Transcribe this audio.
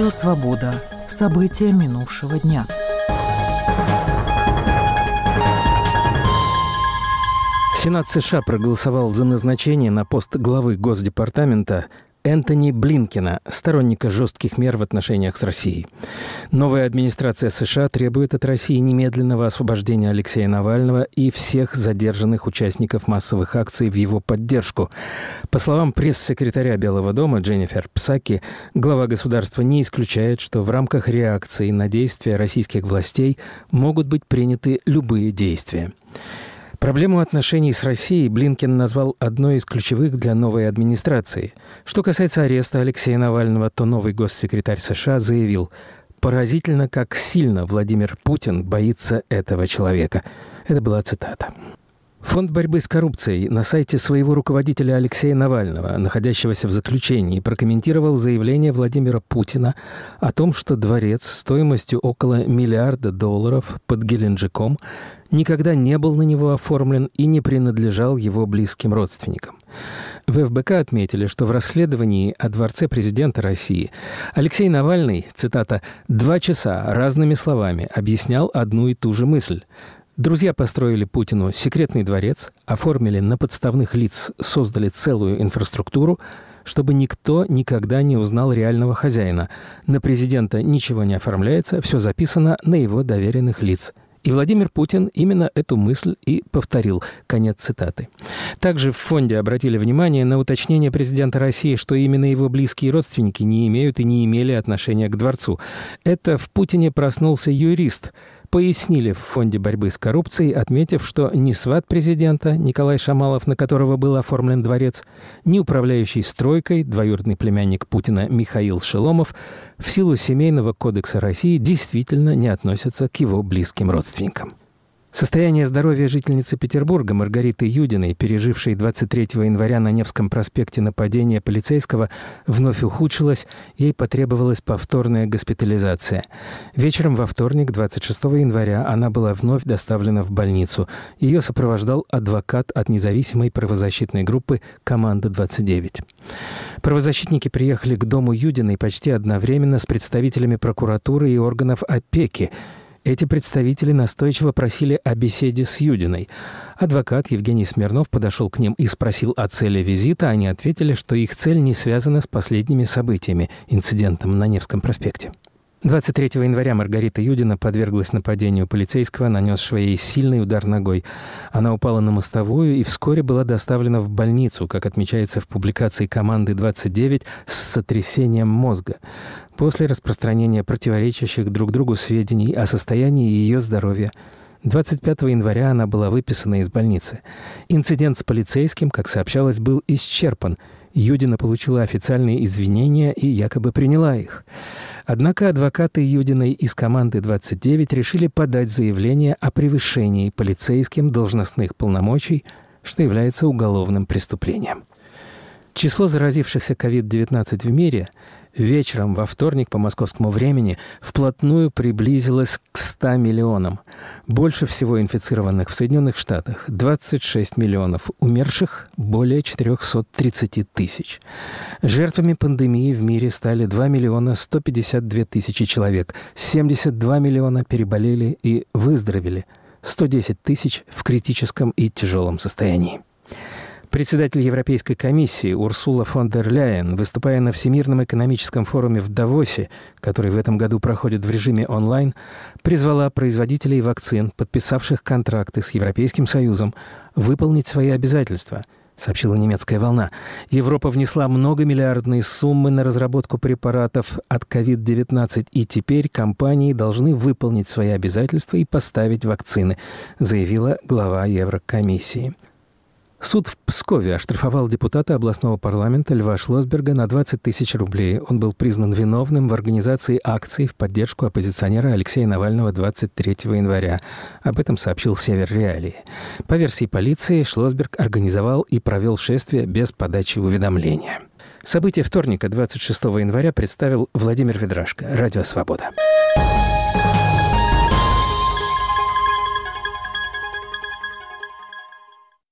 Радио «Свобода». События минувшего дня. Сенат США проголосовал за назначение на пост главы Госдепартамента Энтони Блинкена, сторонника жестких мер в отношениях с Россией. Новая администрация США требует от России немедленного освобождения Алексея Навального и всех задержанных участников массовых акций в его поддержку. По словам пресс-секретаря Белого дома Дженнифер Псаки, глава государства не исключает, что в рамках реакции на действия российских властей могут быть приняты любые действия. Проблему отношений с Россией Блинкен назвал одной из ключевых для новой администрации. Что касается ареста Алексея Навального, то новый госсекретарь США заявил: «Поразительно, как сильно Владимир Путин боится этого человека». Это была цитата. Фонд борьбы с коррупцией на сайте своего руководителя Алексея Навального, находящегося в заключении, прокомментировал заявление Владимира Путина о том, что дворец стоимостью около $1 миллиарда под Геленджиком никогда не был на него оформлен и не принадлежал его близким родственникам. В ФБК отметили, что в расследовании о дворце президента России Алексей Навальный, цитата, 2 часа разными словами объяснял одну и ту же мысль. Друзья построили Путину секретный дворец, оформили на подставных лиц, создали целую инфраструктуру, чтобы никто никогда не узнал реального хозяина. На президента ничего не оформляется, все записано на его доверенных лиц. И Владимир Путин именно эту мысль и повторил. Конец цитаты. Также в фонде обратили внимание на уточнение президента России, что именно его близкие родственники не имеют и не имели отношения к дворцу. Это в Путине проснулся юрист. Пояснили в Фонде борьбы с коррупцией, отметив, что ни сват президента Николай Шамалов, на которого был оформлен дворец, ни управляющий стройкой, двоюродный племянник Путина Михаил Шеломов, в силу Семейного кодекса России действительно не относятся к его близким родственникам. Состояние здоровья жительницы Петербурга Маргариты Юдиной, пережившей 23 января на Невском проспекте нападение полицейского, вновь ухудшилось, ей потребовалась повторная госпитализация. Вечером во вторник, 26 января, она была вновь доставлена в больницу. Ее сопровождал адвокат от независимой правозащитной группы «Команда-29». Правозащитники приехали к дому Юдиной почти одновременно с представителями прокуратуры и органов опеки. Эти представители настойчиво просили о беседе с Юдиной. Адвокат Евгений Смирнов подошел к ним и спросил о цели визита. Они ответили, что их цель не связана с последними событиями, инцидентом на Невском проспекте. 23 января Маргарита Юдина подверглась нападению полицейского, нанесшего ей сильный удар ногой. Она упала на мостовую и вскоре была доставлена в больницу, как отмечается в публикации «Команды-29», с сотрясением мозга. После распространения противоречащих друг другу сведений о состоянии ее здоровья 25 января она была выписана из больницы. Инцидент с полицейским, как сообщалось, был исчерпан. Юдина получила официальные извинения и якобы приняла их. Однако адвокаты Юдиной из «Команды-29» решили подать заявление о превышении полицейским должностных полномочий, что является уголовным преступлением. Число заразившихся COVID-19 в мире вечером во вторник по московскому времени вплотную приблизилось к 100 миллионам. Больше всего инфицированных в Соединенных Штатах – 26 миллионов, умерших – более 430 тысяч. Жертвами пандемии в мире стали 2 миллиона 152 тысячи человек, 72 миллиона переболели и выздоровели, 110 тысяч в критическом и тяжелом состоянии. Председатель Европейской комиссии Урсула фон дер Ляйен, выступая на Всемирном экономическом форуме в Давосе, который в этом году проходит в режиме онлайн, призвала производителей вакцин, подписавших контракты с Европейским Союзом, выполнить свои обязательства, сообщила немецкая «Волна». Европа внесла многомиллиардные суммы на разработку препаратов от COVID-19, и теперь компании должны выполнить свои обязательства и поставить вакцины, заявила глава Еврокомиссии. Суд в Пскове оштрафовал депутата областного парламента Льва Шлосберга на 20 тысяч рублей. Он был признан виновным в организации акций в поддержку оппозиционера Алексея Навального 23 января. Об этом сообщил «Север Реалии». По версии полиции, Шлосберг организовал и провел шествие без подачи уведомления. События вторника, 26 января, представил Владимир Ведрашко. Радио «Свобода».